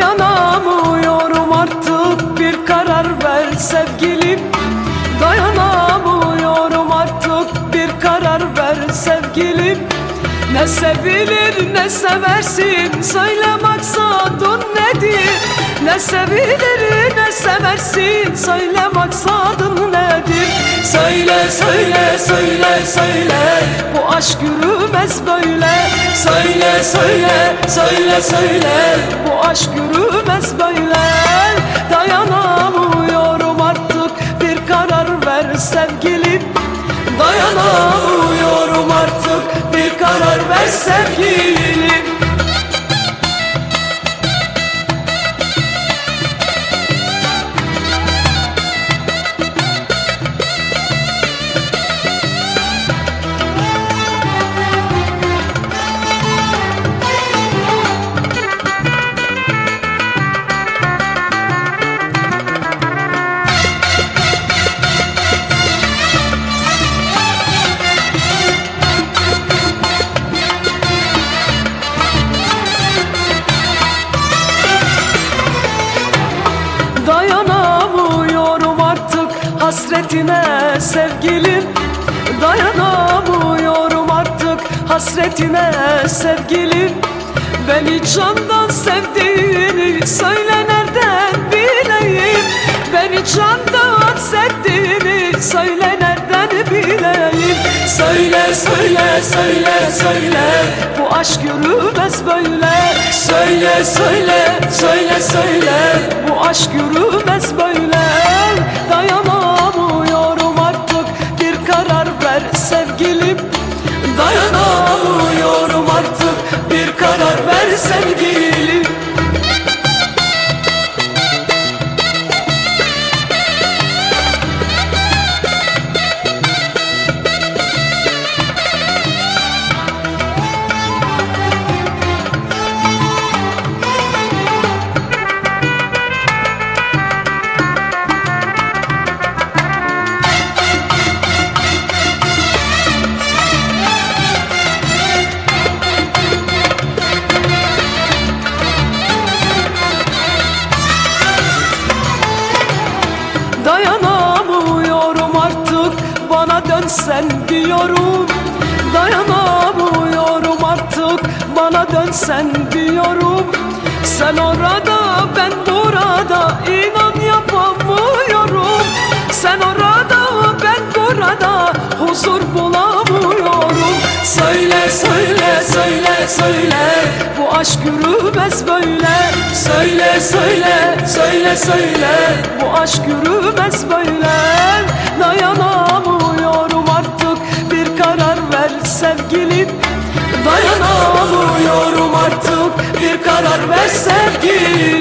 Dayanamıyorum artık, bir karar ver sevgilim. Dayanamıyorum artık, bir karar ver sevgilim. Ne sevilir ne seversin, söyle maksadın nedir? Ne sevilir ne seversin, söyle maksadın nedir? Söyle söyle söyle söyle, bu aşk yürümez böyle. Söyle söyle söyle söyle, bu aşk yürümez böyle. Dayanamıyorum artık, bir karar ver sevgilim. Dayanamıyorum artık, bir karar ver sevgilim. Dayanamıyorum artık hasretine sevgilim. Dayanamıyorum artık hasretine sevgilim. Beni candan sevdiğini söyle nereden bileyim. Beni candan sevdiğini söyle nereden bileyim. Söyle söyle söyle söyle, bu aşk yürümez böyle. Söyle söyle söyle söyle, bu aşk yürümez böyle. Dayanamıyorum artık, bir karar ver sevgilim. Dayanamıyorum artık, bir karar ver sevgilim. Dayanamıyorum artık, bana dönsen diyorum. Dayanamıyorum artık, bana dönsen diyorum. Sen orada ben burada, inan yapamıyorum. Sen orada ben burada, huzur bulamıyorum. Söyle söyle söyle söyle, bu aşk yürümez böyle. Söyle söyle söyle söyle, bu aşk yürümez böyle. Dayanamıyorum artık, bir karar ver sevgilim. Dayanamıyorum artık, bir karar ver sevgilim.